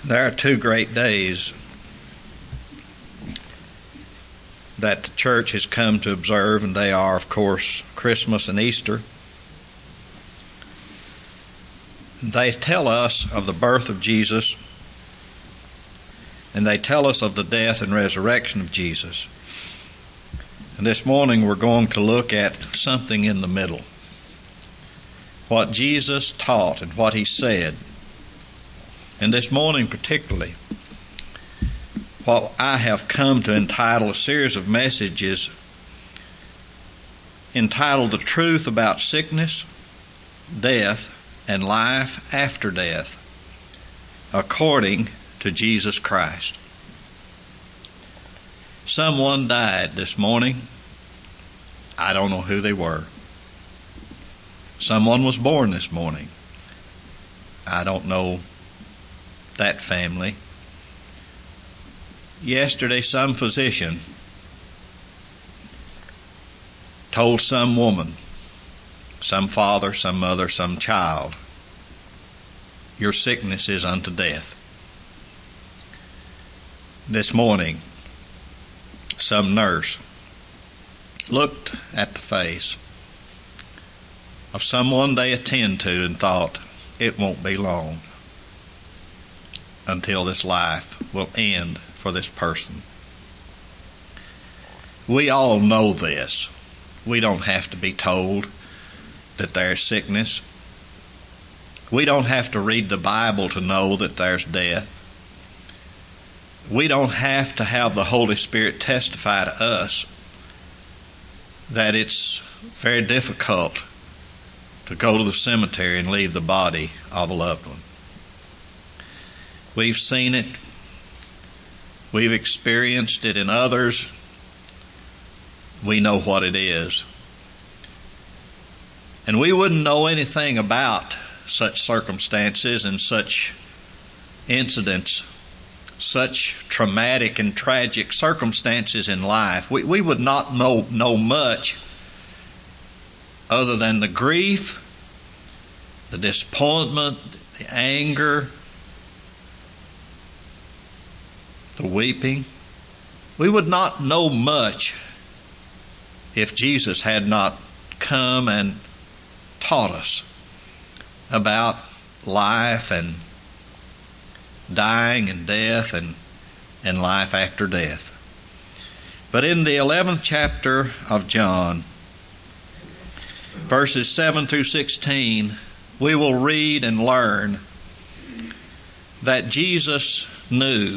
There are two great days that the church has come to observe, and they are, of course, Christmas and Easter. They tell us of the birth of Jesus, and they tell us of the death and resurrection of Jesus. And this morning we're going to look at something in the middle. What Jesus taught and what he said. And this morning particularly, what I have come to entitle a series of messages entitled The Truth About Sickness, Death, and Life After Death, according to Jesus Christ. Someone died this morning. I don't know who they were. Someone was born this morning. I don't know that family. Yesterday, some physician told some woman, some father, some mother, some child, your sickness is unto death. This morning, some nurse looked at the face of someone they attend to and thought, it won't be long until this life will end for this person. We all know this. We don't have to be told that there's sickness. We don't have to read the Bible to know that there's death. We don't have to have the Holy Spirit testify to us that it's very difficult to go to the cemetery and leave the body of a loved one. We've seen it. We've experienced it in others. We know what it is. And we wouldn't know anything about such circumstances and such incidents, such traumatic and tragic circumstances in life. We would not know much other than the grief, the disappointment, the anger, the weeping. We would not know much if Jesus had not come and taught us about life and dying and death and life after death. But in the 11th chapter of John, verses 7 through 16, we will read and learn that Jesus knew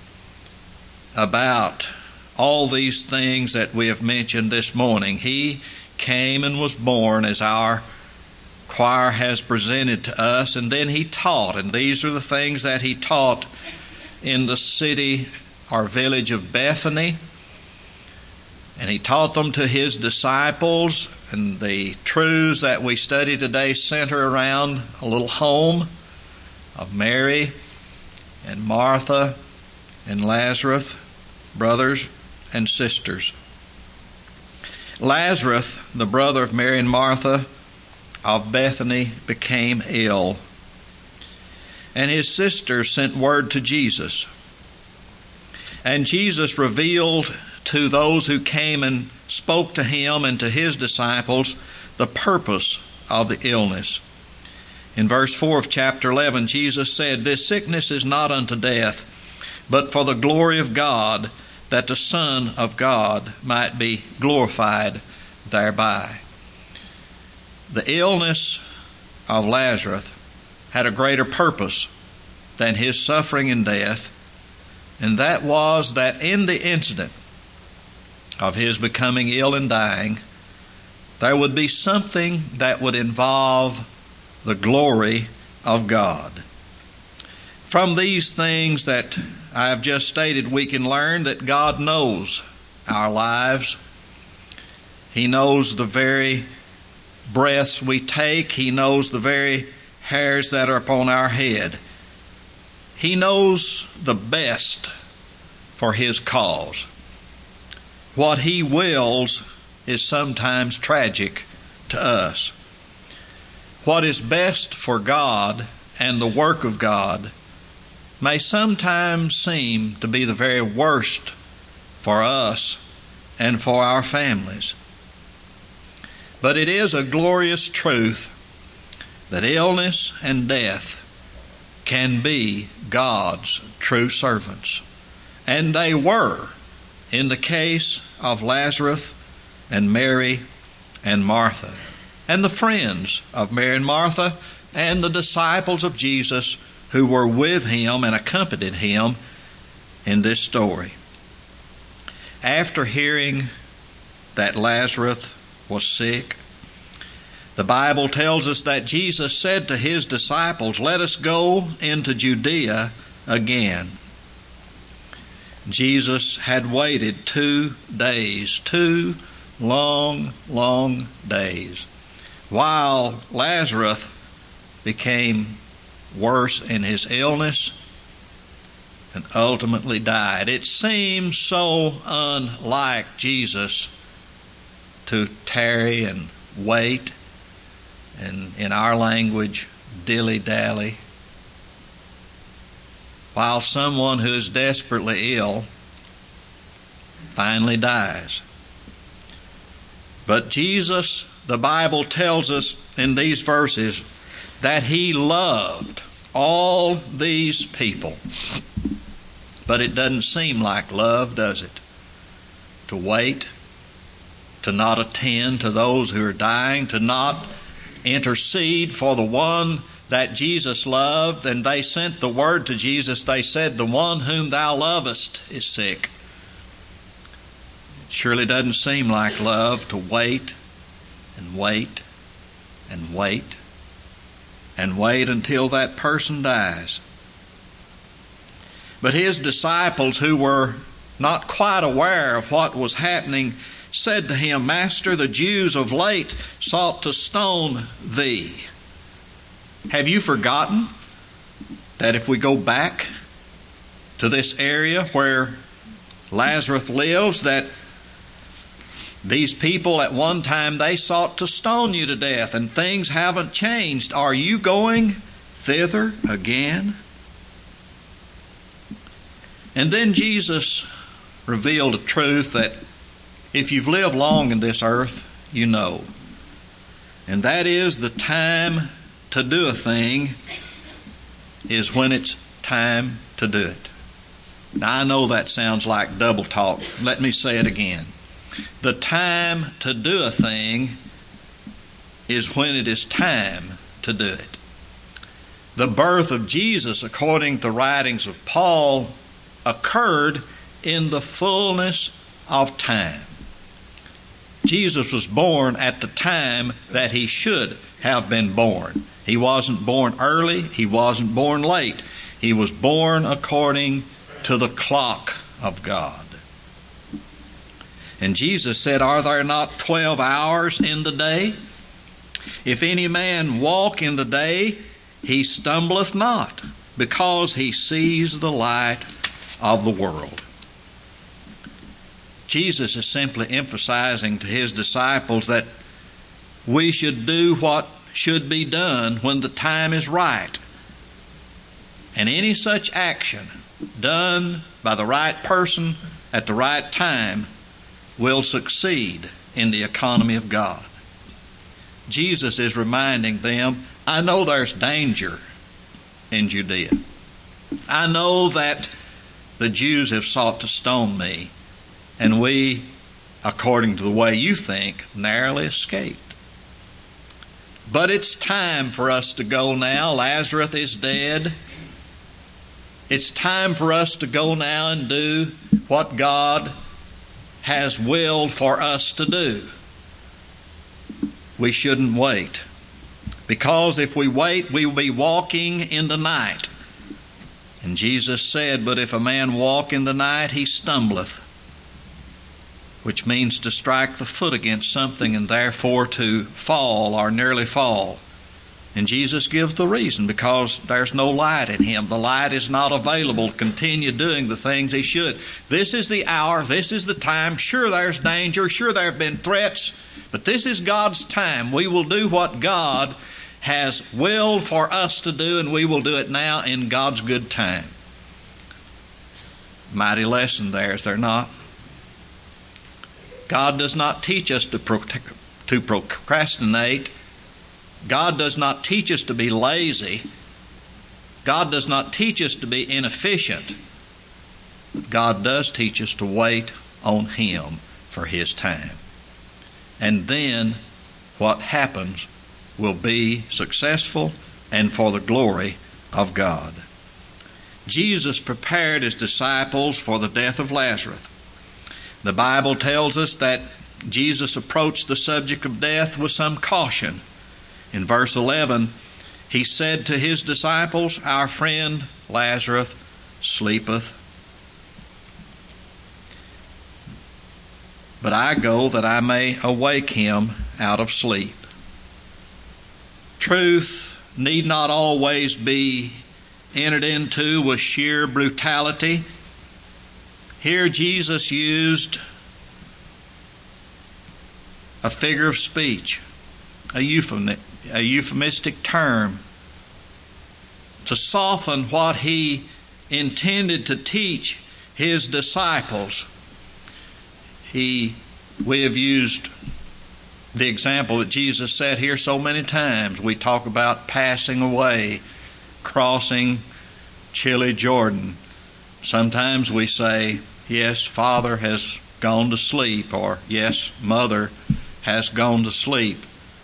about all these things that we have mentioned this morning. He came and was born, as our choir has presented to us, and then he taught, and these are the things that he taught in the city or village of Bethany. And he taught them to his disciples, and the truths that we study today center around a little home of Mary and Martha and Lazarus, brothers and sisters. Lazarus, the brother of Mary and Martha of Bethany, became ill, and his sisters sent word to Jesus. And Jesus revealed to those who came and spoke to him and to his disciples the purpose of the illness. In verse 4 of chapter 11, Jesus said, "This sickness is not unto death, but for the glory of God, that the Son of God might be glorified thereby." The illness of Lazarus had a greater purpose than his suffering and death, and that was that in the incident of his becoming ill and dying, there would be something that would involve the glory of God. From these things that I have just stated, we can learn that God knows our lives. He knows the very breaths we take. He knows the very hairs that are upon our head. He knows the best for his cause. What he wills is sometimes tragic to us. What is best for God and the work of God may sometimes seem to be the very worst for us and for our families. But it is a glorious truth that illness and death can be God's true servants. And they were in the case of Lazarus and Mary and Martha, and the friends of Mary and Martha, and the disciples of Jesus who were with him and accompanied him in this story. After hearing that Lazarus was sick, the Bible tells us that Jesus said to his disciples, "Let us go into Judea again." Jesus had waited 2 days, 2 long, long days, while Lazarus became worse in his illness and ultimately died. It seems so unlike Jesus to tarry and wait, and in our language, dilly-dally, while someone who is desperately ill finally dies. But Jesus, the Bible tells us in these verses, that he loved all these people. But it doesn't seem like love, does it? To wait, to not attend to those who are dying, to not intercede for the one that Jesus loved. And they sent the word to Jesus. They said, "The one whom thou lovest is sick." It surely doesn't seem like love to wait and wait and wait and wait until that person dies. But his disciples, who were not quite aware of what was happening, said to him, "Master, the Jews of late sought to stone thee. Have you forgotten that if we go back to this area where Lazarus lives, that these people at one time, they sought to stone you to death, and things haven't changed. Are you going thither again?" And then Jesus revealed a truth that if you've lived long in this earth, you know. And that is, the time to do a thing is when it's time to do it. Now, I know that sounds like double talk. Let me say it again. The time to do a thing is when it is time to do it. The birth of Jesus, according to the writings of Paul, occurred in the fullness of time. Jesus was born at the time that he should have been born. He wasn't born early. He wasn't born late. He was born according to the clock of God. And Jesus said, "Are there not 12 hours in the day? If any man walk in the day, he stumbleth not, because he sees the light of the world." Jesus is simply emphasizing to his disciples that we should do what should be done when the time is right. And any such action done by the right person at the right time will succeed in the economy of God. Jesus is reminding them, I know there's danger in Judea. I know that the Jews have sought to stone me, and we, according to the way you think, narrowly escaped. But it's time for us to go now. Lazarus is dead. It's time for us to go now and do what God has willed for us to do. We shouldn't wait, because if we wait, we will be walking in the night. And Jesus said, "But if a man walk in the night, he stumbleth," which means to strike the foot against something and therefore to fall or nearly fall. And Jesus gives the reason, because there's no light in him. The light is not available to continue doing the things he should. This is the hour, this is the time. Sure, there's danger, sure there have been threats, but this is God's time. We will do what God has willed for us to do, and we will do it now in God's good time. Mighty lesson there, is there not? God does not teach us to procrastinate. God does not teach us to be lazy. God does not teach us to be inefficient. God does teach us to wait on Him for His time. And then what happens will be successful and for the glory of God. Jesus prepared His disciples for the death of Lazarus. The Bible tells us that Jesus approached the subject of death with some caution. In verse 11, He said to His disciples, "Our friend Lazarus sleepeth, but I go that I may awake him out of sleep." Truth need not always be entered into with sheer brutality. Here Jesus used a figure of speech, a euphemistic term, to soften what He intended to teach His disciples. We have used the example that Jesus said here so many times. We talk about passing away, crossing chilly Jordan. Sometimes we say, "Yes, Father has gone to sleep," or "Yes, Mother has gone to sleep."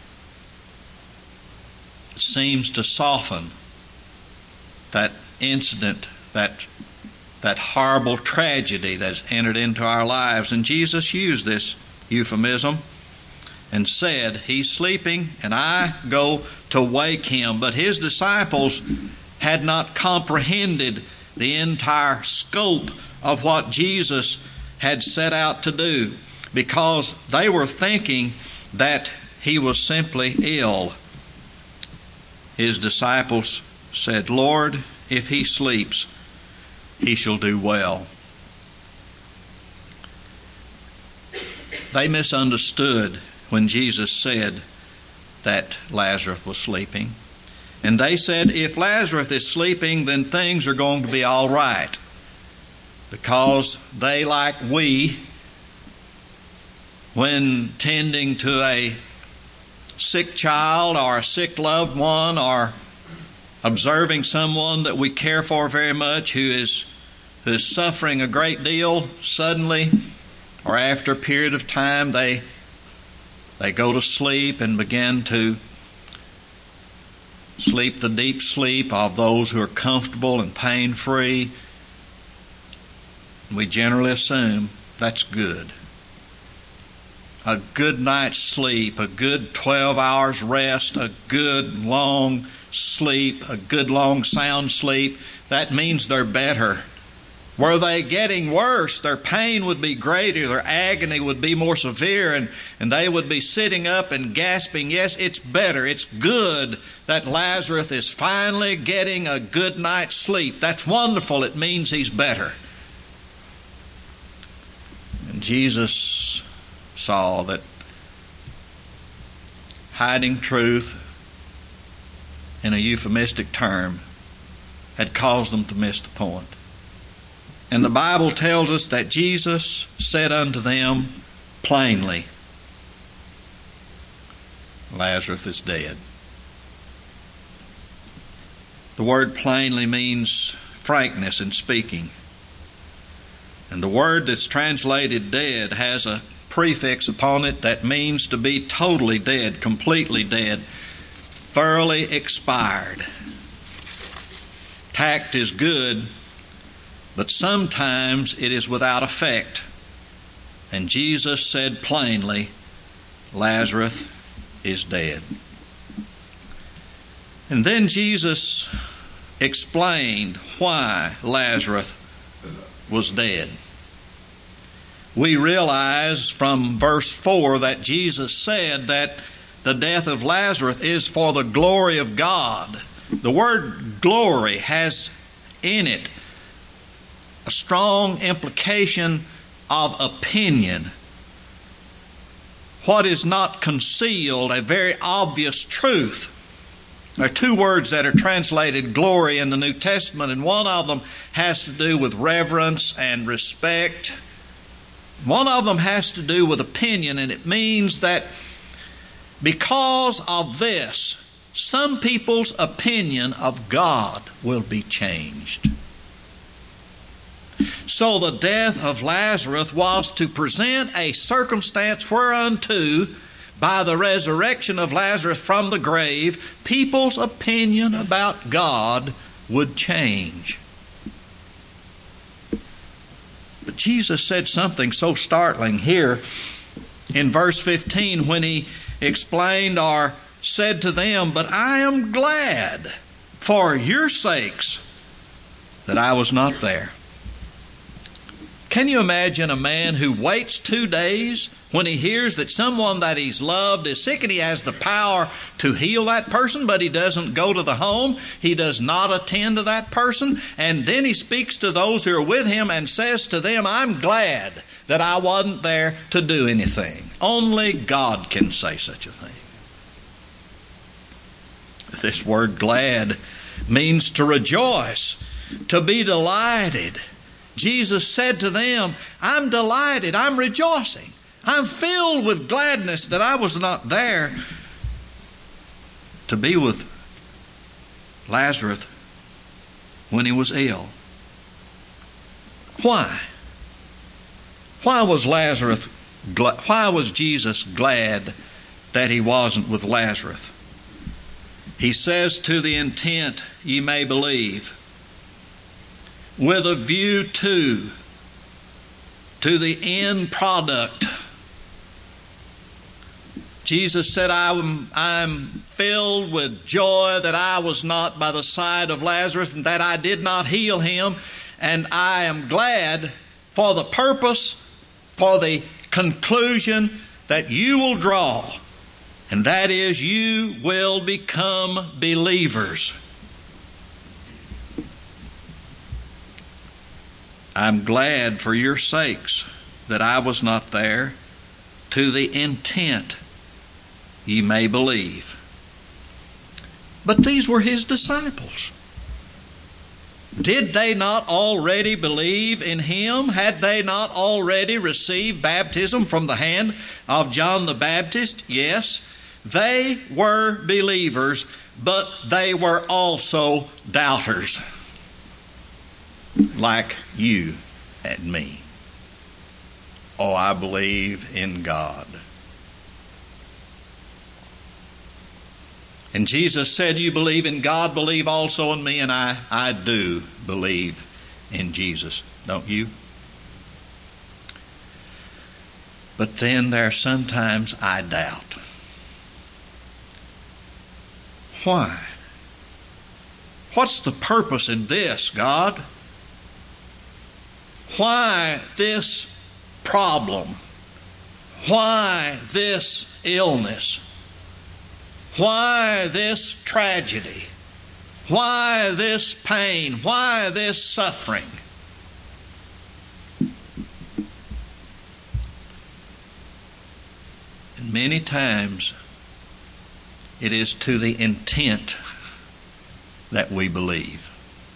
It seems to soften that incident, that horrible tragedy that's entered into our lives. And Jesus used this euphemism and said, "He's sleeping and I go to wake him." But His disciples had not comprehended the entire scope of what Jesus had set out to do, because they were thinking that He was simply ill. His disciples said, "Lord, if he sleeps, he shall do well." They misunderstood when Jesus said that Lazarus was sleeping. And they said, if Lazarus is sleeping, then things are going to be all right. Because they, like we, when tending to a sick child or a sick loved one, or observing someone that we care for very much who is suffering a great deal, suddenly or after a period of time they go to sleep and begin to sleep the deep sleep of those who are comfortable and pain-free. We generally assume that's good. A good night's sleep, a good 12 hours rest, a good long sleep, a good long sound sleep, that means they're better. Were they getting worse, their pain would be greater, their agony would be more severe, and they would be sitting up and gasping. Yes, it's better, it's good that Lazarus is finally getting a good night's sleep. That's wonderful, it means he's better. And Jesus saw that hiding truth in a euphemistic term had caused them to miss the point. And the Bible tells us that Jesus said unto them plainly, Lazarus is dead. The word plainly means frankness in speaking. And the word that's translated dead has a prefix upon it that means to be totally dead, completely dead, thoroughly expired. Tact is good, but sometimes it is without effect. And Jesus said plainly, Lazarus is dead. And then Jesus explained why Lazarus was dead. We realize from verse 4 that Jesus said that the death of Lazarus is for the glory of God. The word glory has in it a strong implication of opinion. What is not concealed, a very obvious truth. There are two words that are translated glory in the New Testament, and one of them has to do with reverence and respect. One of them has to do with opinion, and it means that because of this, some people's opinion of God will be changed. So the death of Lazarus was to present a circumstance whereunto, by the resurrection of Lazarus from the grave, people's opinion about God would change. But Jesus said something so startling here in verse 15 when he explained or said to them, "But I am glad for your sakes that I was not there." Can you imagine a man who waits 2 days when he hears that someone that he's loved is sick and he has the power to heal that person, but he doesn't go to the home, he does not attend to that person, and then he speaks to those who are with him and says to them, "I'm glad that I wasn't there to do anything." Only God can say such a thing. This word glad means to rejoice, to be delighted. Jesus said to them, "I'm delighted, I'm rejoicing. I'm filled with gladness that I was not there to be with Lazarus when he was ill." Why? Why was Jesus glad that he wasn't with Lazarus? He says, "To the intent ye may believe," with a view to the end product. Jesus said, I'm filled with joy that I was not by the side of Lazarus and that I did not heal him. And I am glad for the purpose, for the conclusion that you will draw. And that is, you will become believers. I'm glad for your sakes that I was not there, to the intent ye may believe. But these were his disciples. Did they not already believe in him? Had they not already received baptism from the hand of John the Baptist? Yes, they were believers, but they were also doubters, like you and me. Oh, I believe in God. And Jesus said, "You believe in God, believe also in me." And I do believe in Jesus, don't you? But then there are sometimes I doubt. Why? What's the purpose in this, God? Why this problem? Why this illness? Why this tragedy? Why this pain? Why this suffering? And many times it is to the intent that we believe.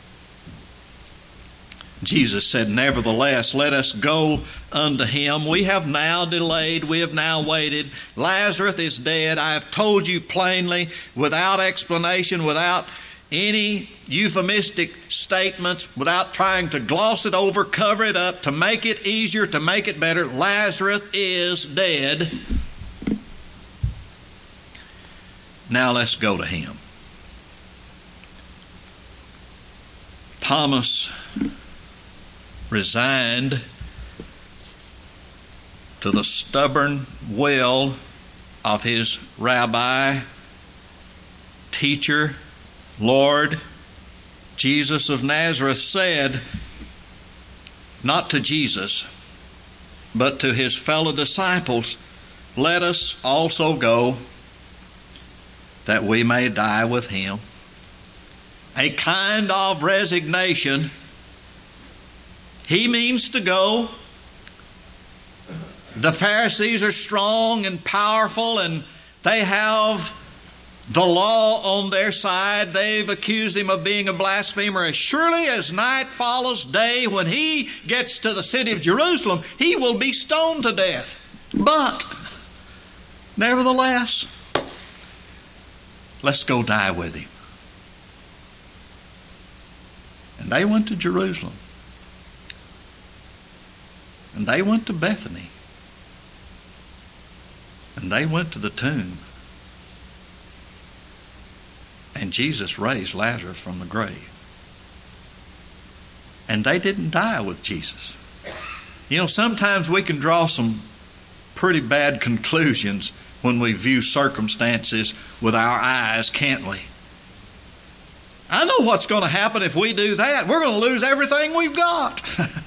Jesus said, "Nevertheless, let us go unto him. We have now delayed, we have now waited. Lazarus is dead. I have told you plainly, without explanation, without any euphemistic statements, without trying to gloss it over, cover it up, to make it easier, to make it better. Lazarus is dead. Now let's go to him." Thomas resigned to the stubborn will of his rabbi, teacher, Lord. Jesus of Nazareth said, not to Jesus, but to his fellow disciples, "Let us also go, that we may die with him." A kind of resignation. He means to go. The Pharisees are strong and powerful, and they have the law on their side. They've accused him of being a blasphemer. As surely as night follows day, when he gets to the city of Jerusalem, he will be stoned to death. But, nevertheless, let's go die with him. And they went to Jerusalem. And they went to Bethany. And they went to the tomb. And Jesus raised Lazarus from the grave. And they didn't die with Jesus. You know, sometimes we can draw some pretty bad conclusions when we view circumstances with our eyes, can't we? I know what's going to happen if we do that. We're going to lose everything we've got.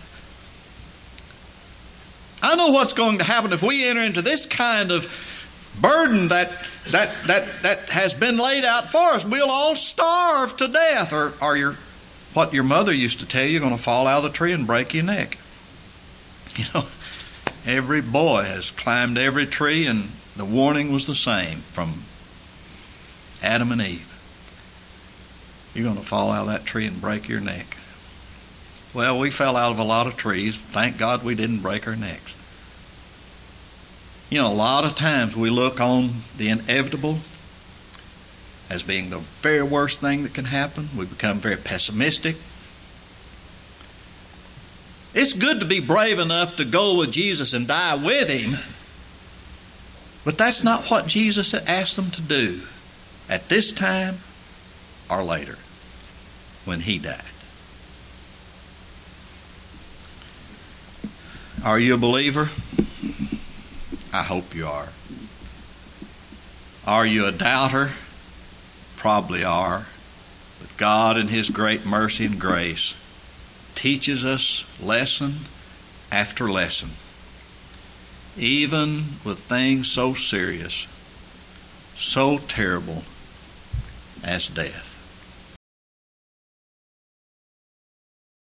I know what's going to happen if we enter into this kind of burden that has been laid out for us. We'll all starve to death. Or what your mother used to tell you, you're going to fall out of the tree and break your neck. You know, every boy has climbed every tree, and the warning was the same from Adam and Eve. You're going to fall out of that tree and break your neck. Well, we fell out of a lot of trees. Thank God we didn't break our necks. You know, a lot of times we look on the inevitable as being the very worst thing that can happen. We become very pessimistic. It's good to be brave enough to go with Jesus and die with him, but that's not what Jesus had asked them to do at this time or later when he died. Are you a believer? I hope you are. Are you a doubter? Probably are. But God in his great mercy and grace teaches us lesson after lesson, even with things so serious, so terrible as death.